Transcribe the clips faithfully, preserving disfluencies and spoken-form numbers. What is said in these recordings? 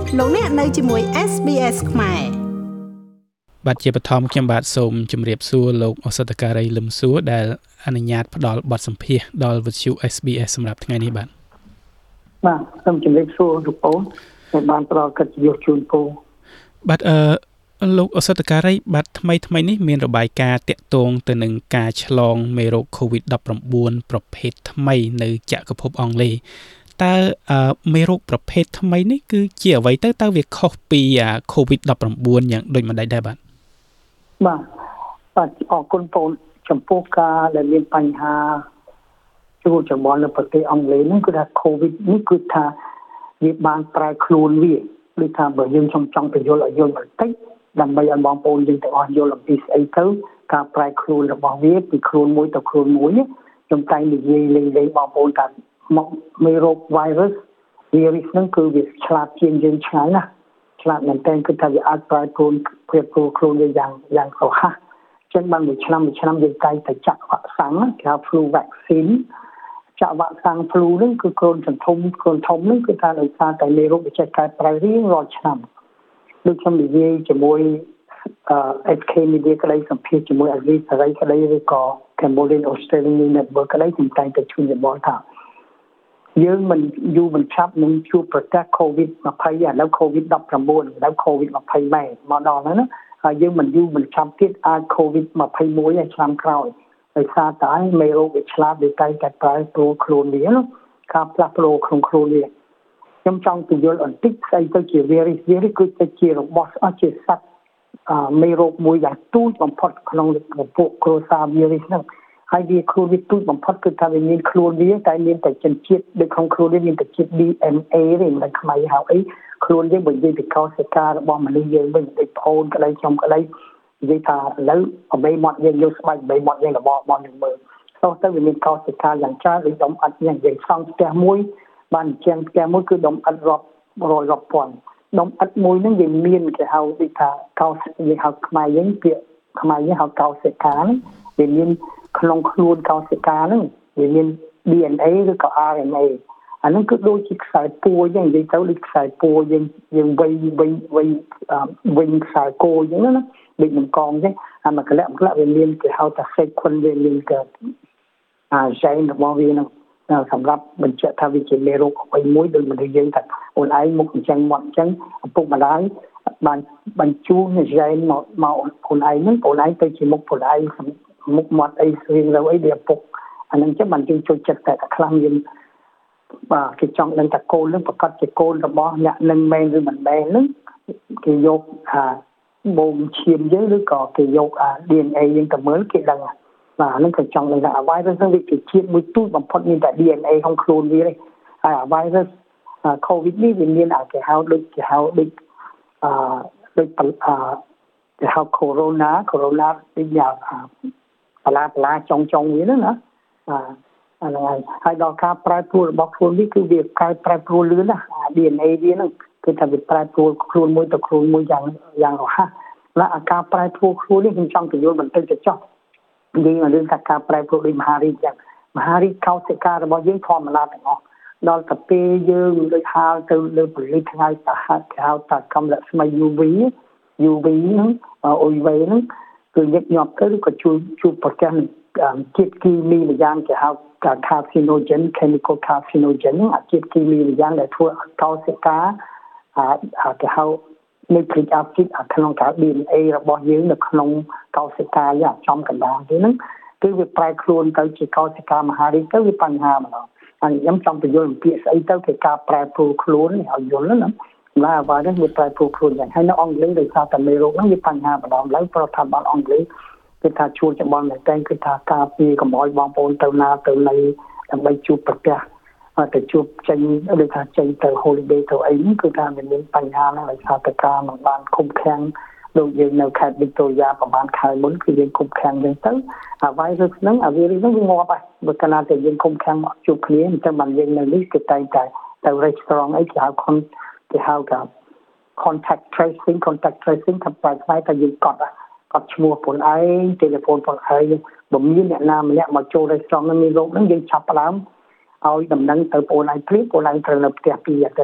លោកអ្នកនៅជាមួយ เอส บี เอส ខ្មែរបាទជាបឋមខ្ញុំបាទសូមជម្រាបសួរលោកអសតការីលឹមសួរដែលអនុញ្ញាតផ្ដល់បទសម្ភាសន៍ដល់វិទ្យុ เอส บี เอส សម្រាប់ថ្ងៃនេះបាទបាទសូមជម្រាបសួរលោកពូដែលបានផ្ដល់កិត្តិយសជូនពូបាទអឺលោកអសតការីបាទថ្មីថ្មីនេះមានរបាយការណ៍តាក់ទងទៅនឹងការឆ្លងមេរោគ កូវីដ ដប់ប្រាំបួន ប្រភេទថ្មីនៅចក្រភពអង់គ្លេសតើមេរោគប្រភេទថ្មីនេះគឺជាអ្វីទៅតើវាខុសពី កូវីដ ដប់ប្រាំបួន យ៉ាងដូចម្ដេចដែរបាទបាទបាទអរគុណបងចំពោះការដែលមានបញ្ហាជួបចម្បងនៅប្រទេសអង់គ្លេសហ្នឹងគឺថា COVID នេះគឺថាវាបានប្រែខ្លួនវាដូចថាបើយើងចង់ចង់បញ្យល់ឲ្យយល់បន្តិចដើម្បីឲ្យបងប្អូនយើងទាំងអស់យល់អំពីស្អីទៅការប្រែខ្លួនរបស់វាពីខ្លួនមួយទៅខ្លួនមួយខ្ញុំតែនិយាយលេងៗបងប្អូនថាមកមេរោគ virus virus ហ្នឹងគឺវាឆ្លាតជាងយើងឆ្ងាយណាស់ឆ្លាតមែនតើគឺថាវាអាចប្រែខ្លួនព្រៀបខ្លួនខ្លួនវាយ៉ាងយ៉ាងរហ័សចឹងបានមួយឆ្នាំមួយឆ្នាំយើងតែតែចាក់វ៉ាក់សាំងគេហៅ flu vaccine ចាក់វ៉ាក់សាំង flu ហ្នឹងគឺគ្រូនសន្ធំគ្រូនធំហ្នឹងគឺថាដោយសារតែមេរោគវាចេះកែប្រែរៀងរាល់ឆ្នាំដូចខ្ញុំនិយាយជាមួយអឺ เอส เค Media ក្តីសម្ភាសជាមួយ Aziz Saray ក្តីឬក៏ Cambodian Australian Network ក្តីខ្ញុំតែតែជួយយោបល់ថាយើងមិនយូរមិនឆាប់នឹងជួបប្រទះ COVID ยี่สิบ ឥឡូវ COVID ដប់ប្រាំបួន ឥឡូវ COVID ยี่สิบ ម៉ែមកដល់ហ្នឹងណាហើយយើងមិនយូរមិនឆាប់ទៀតអាច COVID ยี่สิบเอ็ด ឆ្នាំក្រោយដោយសារតែមេរោគវាឆ្លាតវាតែតែប្រែប្រួលខ្លួនវាការផ្លាស់ប្ដូរក្នុងខ្លួនវាខ្ញុំចង់ពន្យល់បន្តិចស្អីទៅជា virus virus គឺជាជារបស់អស់ជាសត្វមេរោគមួយយ៉ាងទូចបំផុតក្នុងពួកគ្រួសារ virus ហ្នឹងហើយវាខ្លួនវាទូចបំផុតគឺថាវាមានខ្លួនវាតែមានតែចិញ្ចៀតដូចក្នុងខ្លួនវាមានតែជាតិ ดี เอ็น เอ ទេមិនខ្មែរហៅអីខ្លួនយើងបើនិយាយពីកោសិការបស់មនុស្សយើងវិញដូចប្អូនក្តីខ្ញុំក្តីនិយាយថាឥឡូវអ្វីមកយើងយកស្បែកអ្វីមកយើងរបបមកយើងមើលចុះទៅវាមានកោសិកាយ៉ាងច្រើនដូចដុំអិតយ៉ាងយើងសង់ផ្ទះមួយបានជាងផ្ទះមួយគឺដុំអិតរាប់រយរាប់ពាន់ដុំអិតមួយហ្នឹងវាមានគេហៅដូចថាកោសិវាហៅខ្មែរយើងពាក្យខ្មែរយើងហៅកោសិកាហ្នឹងវាមានក្នុងខ្លួនកោសិកាហ្នឹងវាមាន ดี เอ็น เอ ឬក៏ อาร์ เอ็น เอ អាហ្នឹងគឺដូចជាខ្សែពួរយ៉ាងនិយាយទៅដូចខ្សែពួរយើងយើងវៃវៃវៃវិញខ្សែគោអញ្ចឹងណាដូចនឹងកងអញ្ចឹងអាមកលៈមកលៈវាមានគេហៅថា sequence វាមានក៏អា gene របស់វាហ្នឹងសម្រាប់បញ្ជាក់ថាវាជាមេរោគអ្វីមួយដូចមនុស្សយើងថាអូនឯងមុខអញ្ចឹងមកអញ្ចឹងឪពុកម្ដាយបានបញ្ជូន gene មកមកខ្លួនឯងហ្នឹងខ្លួនឯងទៅជាមុខខ្លួនឯងមុខមាត់អីស្រៀងទៅអីវាពុកអានឹងចឹងបានយើងចូលចិត្តតែខ្លះមានបាទគេចង់ដឹងថាកូននឹងប្រកាសជាកូនរបស់អ្នកនឹងមែនឬមិនមែនហ្នឹងគេយកអាបងឈាមយើងឬក៏គេយកអា ดี เอ็น เอ យើងទៅមើលគេដឹងបាទហ្នឹងក៏ចង់ដឹងថាអា virus ហ្នឹងវាជាជាតិមួយទូចបំផុតមានតែ ดี เอ็น เอ ក្នុងខ្លួនវាទេហើយអា virus COVID នេះវាមានអាគេហៅដូចគេហៅដូចអឺដូចអឺគេហៅ corona corona ដូចយ៉ាងបលាបលាចុងចុងវាហ្នឹងណាបាទអាហ្នឹងហើយដល់ការប្រែប្រួលរបស់ខ្លួននេះគឺវាកែប្រែប្រួលលឿនណា ดี เอ็น เอ វាហ្នឹងគឺថាវាប្រែប្រួលខ្លួនមួយទៅខ្លួនមួយយ៉ាងយ៉ាងរហ័សและអាការប្រែប្រួលខ្លួននេះខ្ញុំចង់បញ្យល់បន្តិចទៅចុះនិយាយមករឿងថាការប្រែប្រួលដូចមហារីកយ៉ាងមហារីកកោសិការបស់យើងធម្មតាទាំងអស់ដល់ទៅពេលយើងដូចហាលទៅលើពលិថ្ងៃតាហៅហៅថាកម្រស្មី ยู វី ยู វី ហ្នឹងអុយវេហ្នឹងគឺញឹកញាប់ទៅឬក៏ជួយជួយប្រកាសជាតិគីមីម្យ៉ាងគេហៅថា carcinogen chemical carcinogen អាជាតិគីមីម្យ៉ាងដែលធ្វើឲ្យកោសិកាអាគេហៅ nitric acid អាក្នុងការ ดี เอ็น เอ របស់យើងនៅក្នុងកោសិកាយ៉ាងចំកណ្ដាលទេហ្នឹងគឺវាប្រែខ្លួនទៅជាកោសិកាមហារីកទៅវាបញ្ហាម្ដងហើយខ្ញុំចង់បញ្យល់អំពីស្អីទៅគេការប្រែប្រួលខ្លួនឲ្យយល់ណាណាអ្វីនេះវាប្រែប្រួលខ្លួនយ៉ាងហើយនៅអង់គ្លេសដោយសារតែមេរោគហ្នឹងវាបញ្ហាម្ដងឡើយប្រធានបទអង់គ្លេសគឺថាជួលច្បងតែគឺថាការពារកុំឲ្យបងប្អូនទៅណាទៅណីដើម្បីជួបប្រទះទៅជួបចេញដូចថាចេញទៅ holiday ទៅអីនេះគឺថាវាមានបញ្ហាហ្នឹងដោយសារតែការមិនបានឃុំឃាំងដូចយើងនៅខេត្ត Victoria ប្រហែលខែមុនគឺយើងឃុំឃាំងចឹងទៅអា virus ហ្នឹងអា virus ហ្នឹងវាងាប់ហើយបើកាលណាតែយើងឃុំឃាំងមកជួបគ្នាអញ្ចឹងបានយើងនៅនេះគឺតែតែទៅ restaurant អីគេហៅគេហៅថា contact tracing contact tracing ថាប្រហែលតែយើងកត់កត់ឈ្មោះខ្លួនឯង telephone ខ្លួនឯងបើមានអ្នកណាម្នាក់មកចូល restaurant ហ្នឹងមានរោគហ្នឹងយើងចាប់ផ្ដើមឲ្យដំណឹងទៅបងឯងព្រៀបបងឯងត្រូវនៅផ្ទះពីរអាទិត្យ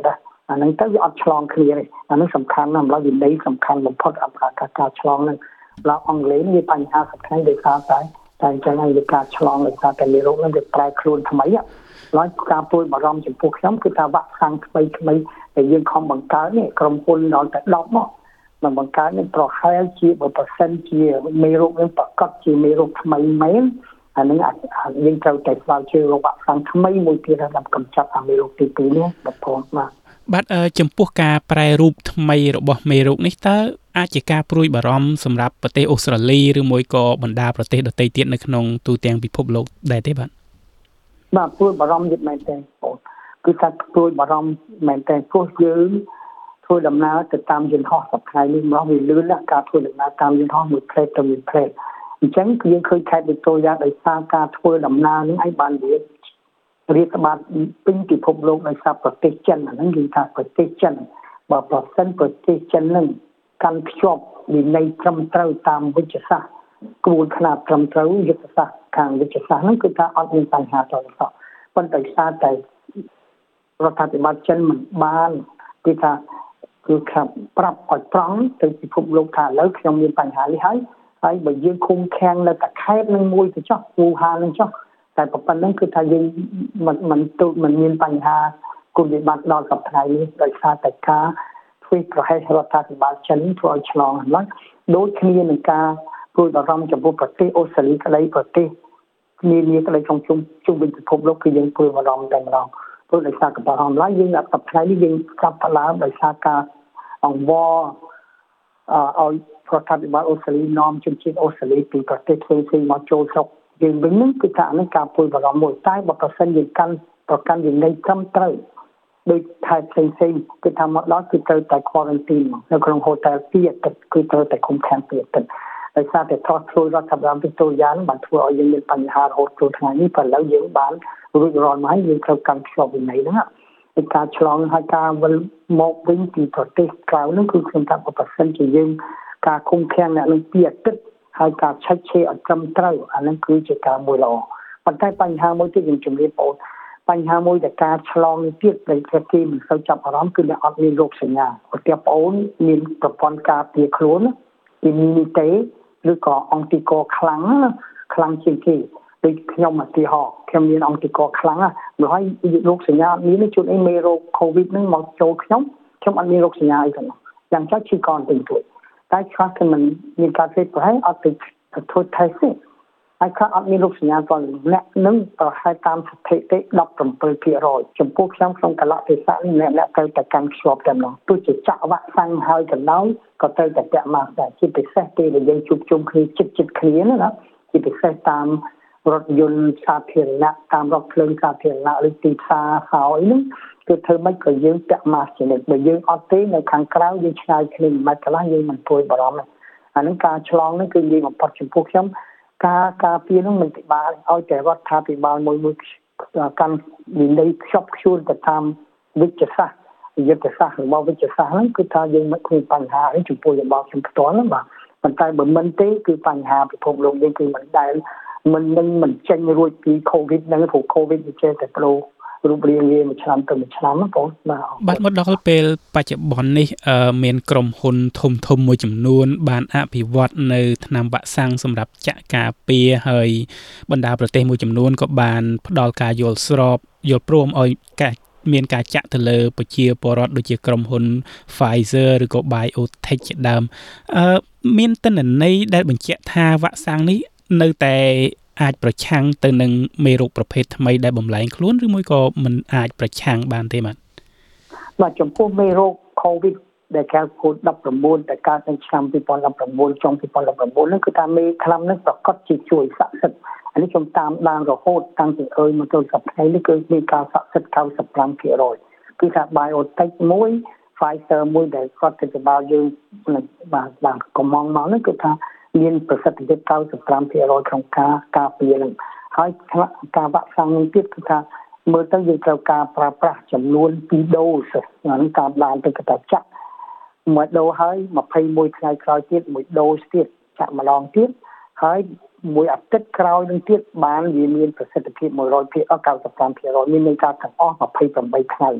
អាហ្នឹងទៅវាអត់ឆ្លងគ្នាទេអាហ្នឹងសំខាន់ណាស់ម្ល៉េះវិន័យសំខាន់បំផុតអំពីការឆ្លងហ្នឹងម្ល៉េះអង់គ្លេសមានបញ្ហាសំខាន់ដោយសារតែតែអញ្ចឹងហើយការឆ្លងដោយសារតែមេរោគហ្នឹងវាប្រែខ្លួនថ្មីឡើយការព្រួយបារម្ភចំពោះខ្ញុំគឺថាវ៉ាក់សាំងថ្មីថ្មីដែលយើងខំបង្កើតនេះក្រុមហ៊ុនដល់តែដប់មកមកបង្កើតនេះប្រហែលជាបើប៉ឺសិនជាមេរោគនឹងប្រកាសជាមេរោគថ្មីមែនអានឹងយើងត្រូវតែស្វែងរកវ៉ាក់សាំងថ្មីមួយទៀតដើម្បីកម្ចាត់អាមេរោគទីពីរនេះបងប្អូនបាទបាទចំពោះការប្រែរូបថ្មីរបស់មេរោគនេះតើអាចជាការព្រួយបារម្ភសម្រាប់ប្រទេសអូស្ត្រាលីឬមួយក៏បណ្ដាប្រទេសដទៃទៀតនៅក្នុងទូទាំងពិភពលោកដែរទេបាទបាទព្រួយបារម្ភទៀតមែនទេបងគឺថាព្រួយបារម្ភមែនទេព្រោះយើងធ្វើដំណើរទៅតាមយន្តហោះសប្តាហ៍នេះមកវាលឿនណាស់ការធ្វើដំណើរតាមយន្តហោះមួយផ្លេតទៅមួយផ្លេតអញ្ចឹងយើងឃើញខេត្តវិទ្យាដោយសារការធ្វើដំណើរនេះឲ្យបានវារាតត្បាតពេញពិភពលោកដោយសារប្រទេសចិនអាហ្នឹងគឺថាប្រទេសចិនបើប្រសិនប្រទេសចិននឹងកាន់ភ្ជាប់វិន័យត្រឹមត្រូវតាមវិទ្យាសាស្ត្រក្បួនខ្នាតត្រឹមត្រូវយុទ្ធសាស្ត្រខាងវិទ្យាសាស្ត្រហ្នឹងគឺថាអត់មានបញ្ហាតទៅសោះប៉ុន្តែសារតែរដ្ឋាភិបាលចិនមិនបានគឺថាគឺថាប្រាប់ឲ្យប្រង់ទៅពិភពលោកថាឥឡូវខ្ញុំមានបញ្ហានេះហើយហើយបើយើងឃុំឃាំងនៅតែខេត្តនឹងមួយទៅចុះវូហាននឹងចុះតែប៉ុណ្្នឹងគឺថាយើងមិនមិនទូមិនមានបញ្ហាគុណវិបត្តិដល់សប្តាហ៍នេះដោយសារតែការធ្វើប្រហែសរដ្ឋាភិបាលចិនធ្វើឲ្យឆ្លងហ្នឹងដូចគ្នានឹងការព្រួយបារម្ភចំពោះប្រទេសអូស្ត្រាលីក្តីប្រទេសមានមានក្តីក្នុងជុំជុំវិញពិភពលោកគឺយើងព្រួយបារម្ភតែម្ដងព្រោះដោយសារកបារម្ភឡើយយើងអត់សប្តាហ៍នេះយើងស្រាប់ផ្លើមដោយសារការអង្វរអឺឲ្យរដ្ឋាភិបាលអូស្ត្រាលីនាំជនជាតិអូស្ត្រាលីពីប្រទេសផ្សេងៗមកចូលស្រុកយើងវិញនឹងគឺថានឹងការព្រួយបារម្ភមួយតែបើប្រសិនយើងកាន់ប្រកាន់វិន័យត្រឹមត្រូវដោយថែផ្សេងផ្សេងគឺថាមកដល់គឺត្រូវតែ quarantine នៅក្នុង hotel ពីអាទិត្យគឺត្រូវតែគុំខាំងពីអាទិត្យដោយសារតែថោះធ្វើរដ្ឋាភិបាលវិទ្យានបានធ្វើឲ្យយើងមានបញ្ហារហូតចូលថ្ងៃនេះព្រោះឥឡូវយើងបានរួចរាល់មកហើយយើងត្រូវកាន់ភ្ជាប់វិន័យហ្នឹងពីការឆ្លងហើយការវិលមកវិញពីប្រទេសក្រៅហ្នឹងគឺខ្ញុំថាប្រសិនជាយើងការគុំខាំងអ្នកនឹងពីអាទិត្យហើយការឆែកឆេរអត់ត្រឹមត្រូវអាហ្នឹងគឺជាការមួយល្អប៉ុន្តែបញ្ហាមួយទៀតខ្ញុំជម្រាបបងបញ្ហាមួយដែលការឆ្លងនេះទៀតដែលគេមិនសូវចាប់អារម្មណ៍គឺអ្នកអត់មានរោគសញ្ញាឧទាហរណ៍បងមានប្រព័ន្ធការពារខ្លួន immunity ឬក៏អង្គកខ្លាំងខ្លាំងជាងគេដូចខ្ញុំឧទាហរណ៍ខ្ញុំមានអង្គកខ្លាំងណាស់ហើយរោគសញ្ញាអត់មានជួនអីមេរោគ COVID ហ្នឹងមកចូលខ្ញុំខ្ញុំអត់មានរោគសញ្ញាអីទាំងនោះយ៉ាងចុះឈឺកនទៅទួយតែខ្លះគឺមិនមានការធ្វើប្រហែលអត់ទៅធ្វើ test ទេហើយខ្លះអត់មានរោគសញ្ញាតអ្នកនឹងប្រហែលតាមស្ថិតិ ដប់ប្រាំពីរភាគរយ ចំពោះខ្ញុំក្នុងកលៈទេសៈនេះអ្នកត្រូវតែកាន់ខ្ជាប់តែម្ដងទោះជាចាក់វ៉ាក់សាំងហើយកណ្ដោយក៏ត្រូវតែពាក់ម៉ាស់ដែរជាពិសេសពេលដែលយើងជួបជុំគ្នាជិតជិតគ្នាណាជាពិសេសតាមរថយន្តសាធារណៈតាមរថភ្លើងសាធារណៈឬទីផ្សារហើយនោះគឺធ្វើម៉េចក៏យើងពាក់ម៉ាស់ជានិច្ចបើយើងអត់ទេនៅខាងក្រៅយើងឆ្ងាយគ្នាមិនខ្លះយើងមិនព្រួយបារម្ភអានឹងការឆ្លងនេះគឺនិយាយបំផុតចំពោះខ្ញុំការការពារនោះមិនពិបាកឲ្យតែរដ្ឋាភិបាលមួយមួយកាន់វិន័យខ្ជាប់ខ្ជួនទៅតាមវិទ្យាសាស្ត្រយុទ្ធសាស្ត្ររបស់វិទ្យាសាស្ត្រហ្នឹងគឺថាយើងមិនឃើញបញ្ហាអីចំពោះរបបខ្ញុំផ្ទាល់ណាបាទប៉ុន្តែបើមិនទេគឺបញ្ហាពិភពលោកនេះគឺមិនដែលមិននឹងមិនចេញរួចពី COVID ហ្នឹងព្រោះ COVID វាចេះតែប្រូរូបរាងវាមួយឆ្នាំទៅមួយឆ្នាំណាបងបាទបាទមកដល់ពេលបច្ចុប្បន្ននេះមានក្រុមហ៊ុនធំធំមួយចំនួនបានអភិវឌ្ឍនៅថ្នាំវ៉ាក់សាំងសម្រាប់ចាក់ការពារហើយបណ្ដាប្រទេសមួយចំនួនក៏បានផ្ដល់ការយល់ស្របយល់ព្រមឲ្យការមានការចាក់ទៅលើប្រជាពលរដ្ឋដូចជាក្រុមហ៊ុន Pfizer ឬក៏ BioNTech ជាដើមអឺមានទិន្នន័យដែលបញ្ជាក់ថាវ៉ាក់សាំងនេះនៅតែអាចប្រឆាំងទៅនឹងមេរោគប្រភេទថ្មីដែលបំលែងខ្លួនឬមួយក៏មិនអាចប្រឆាំងបានទេបាទបាទចំពោះមេរោគ COVID ដែលគេហៅ កូវីដ ដប់ប្រាំបួន ដែលកើតនៅឆ្នាំពីរពាន់ដប់ប្រាំបួនចុងពីរពាន់ដប់ប្រាំបួនហ្នឹងគឺថាមេខ្លាំងហ្នឹងប្រកាសជាជួយស័ក្តិសិទ្ធិអានេះខ្ញុំតាមដានរហូតតាំងពីអើយមកទល់សប្តាហ៍នេះគឺមានការស័ក្តិសិទ្ធិ កៅសិបប្រាំភាគរយ គឺថា BioNTech មួយ Pfizer មួយដែលគាត់ទៅក្បាលយើងបាទបាទកំងមកហ្នឹងគឺថាមានប្រសិទ្ធភាព កៅសិបប្រាំភាគរយ ក្នុងការការពារនឹងហើយការវ៉ាក់សាំងនេះទៀតគឺថាមើលទៅយើងត្រូវការប្រើប្រាស់ចំនួនពីរដូសហ្នឹងតាមដានទៅកតាចាក់មួយដូហើយម្ភៃមួយថ្ងៃក្រោយទៀតមួយដូសទៀតចាក់ម្ដងទៀតហើយមួយអាទិត្យក្រោយនឹងទៀតបានវាមានប្រសិទ្ធភាពមួយរយភាគរយ កៅសិបប្រាំភាគរយ មានន័យថាទាំងអស់ម្ភៃប្រាំបីថ្ងៃ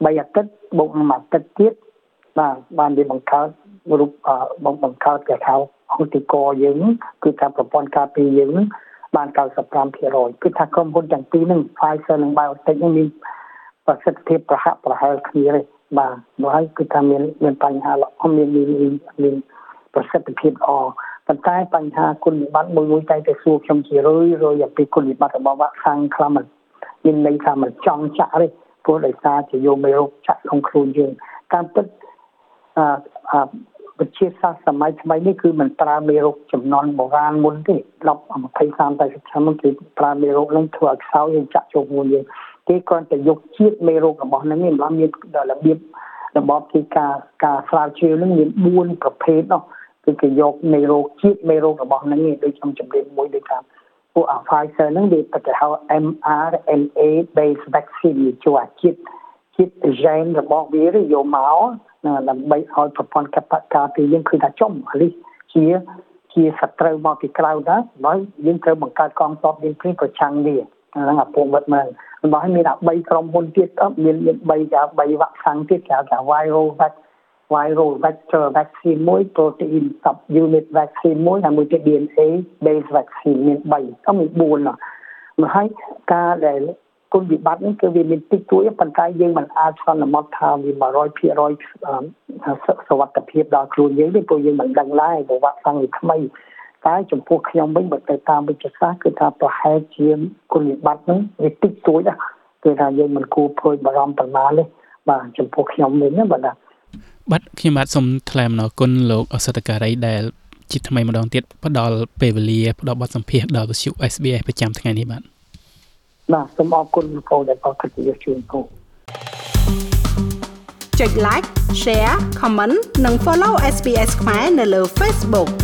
បីអាទិត្យបូកមួយអាទិត្យទៀតបាទបានវាបង្កើតរូបបងបង្កើតគេហៅអុតិកោយើងគឺថាប្រព័ន្ធការពារយើងបាន 九十五ភាគរយ គឺថាក្រុមហ៊ុនទាំងពីរហ្នឹង Pfizer និង BioNTech ហ្នឹងមានប្រសិទ្ធភាពប្រហាក់ប្រហែលគ្នាទេបាទមកហើយគឺថាមានមានបញ្ហាល្អមានមានមានប្រសិទ្ធភាពល្អប៉ុន្តែបញ្ហាគុណវិបត្តិមួយមួយតែទៅសួរខ្ញុំជារឿយរឿយអំពីគុណវិបត្តិរបស់វ៉ាក់សាំងខ្លះមិនមានន័យថាមិនចង់ចាក់ទេព្រោះដោយសារជាយកមេរោគចាក់ក្នុងខ្លួនយើងតាមពិតអឺអឺវិទ្យាសាស្ត្រសម័យថ្មីនេះគឺមិនប្រើមេរោគចំនួនបុរាណមុនទេដប់ยี่สิบ สามสิบឆ្នាំមុនគេប្រើមេរោគនឹងធ្វើឲ្យខ្សោយយើងចាក់ចូលខ្លួនយើងគេគ្រាន់តែយកជាតិមេរោគរបស់នឹងនេះបានមានរបៀបរបបទីការការស្រាវជ្រាវនឹងមានបួនប្រភេទនោះគឺគេយកមេរោគជាតិមេរោគរបស់នឹងនេះដូចខ្ញុំជម្រាបមួយដូចថាពួក Pfizer នឹងវាទៅហៅ em R N A based vaccine ជួយជាតិជាតិ gene របស់វាយកមកដើម្បីឲ្យប្រព័ន្ធការពារយើងគឺថាចំនេះជាជាសត្រូវមកពីក្រៅដែរហើយយើងត្រូវបង្កើតកងទ័ពយើងព្រៀងប្រឆាំងវាហ្នឹងអាពួកមិត្តមែនរបស់ឲ្យមានតែ3ក្រុមហ៊ុនទៀតមានមាន3ចា3វ៉ាក់សាំងទៀតគេហៅថា viral vaccine viral vector vaccine មួយ protein subunit vaccine មួយហើយមួយទៀត D N A based vaccine មាន3ក៏មាន4ណាមកហើយការដែលគុណវិបត្តិនេះគឺវាមានតិចតួចប៉ុន្តែយើងមិនអាចសន្មត់ថាវាone hundred percent សុវត្ថិភាពដល់ខ្លួនយើងទេព្រោះយើងមិនដឹងឡើយព្រោះវ៉ាក់សាំងនេះថ្មីតែចំពោះខ្ញុំវិញបើទៅតាមវិទ្យាសាស្ត្រគឺថាប្រហែលជាគុណវិបត្តិហ្នឹងវាតិចតួចណាគឺថាយើងមិនគួរព្រួយបារម្ភប៉ុន្មានទេបាទចំពោះខ្ញុំវិញណាបាទបាទខ្ញុំបាទសូមថ្លែងអំណរគុណលោកអសតការីដែលជាថ្មីម្ដងទៀតផ្ដល់ពេលវេលាផ្ដល់បទសម្ភាសន៍ដល់វិទ្យុ S B S ប្រចាំថ្ងៃនេះបាទបាទសូមអរគុណលោកគ្រូដែលបានកិត្តិយសជូនគូចុច like share comment និង follow S B S ខ្មែរនៅលើ Facebook